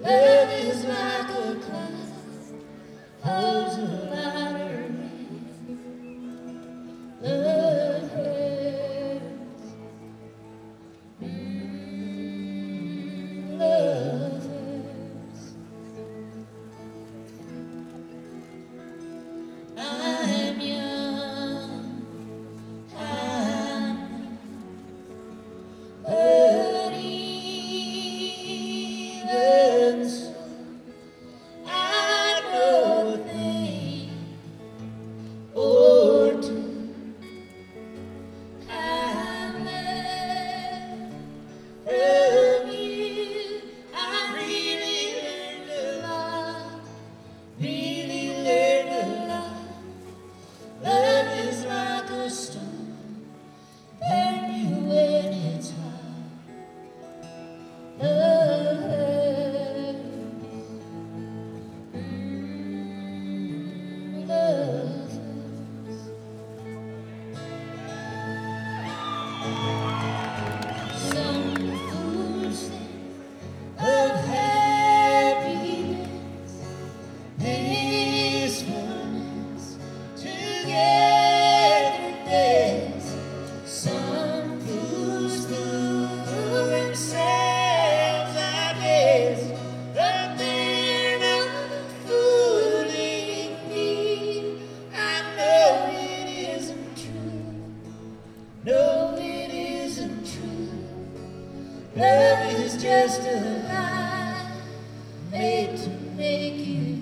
Love is like a cloud, holds a lighter rain. Love hurts, love hurts. I'm young, I'm hurt even so. I know a thing or two. I've learned from you. I really learned a lot. Really learned a lot. Love is like a stone, burn you when it's hot. Love hurts, love hurts. Some fools think of happiness, peacefulness, togetherness. Some fools fool themselves, I guess, but they're not fooling me. I know it isn't true. No, it isn't true. Love is just a lie made to make you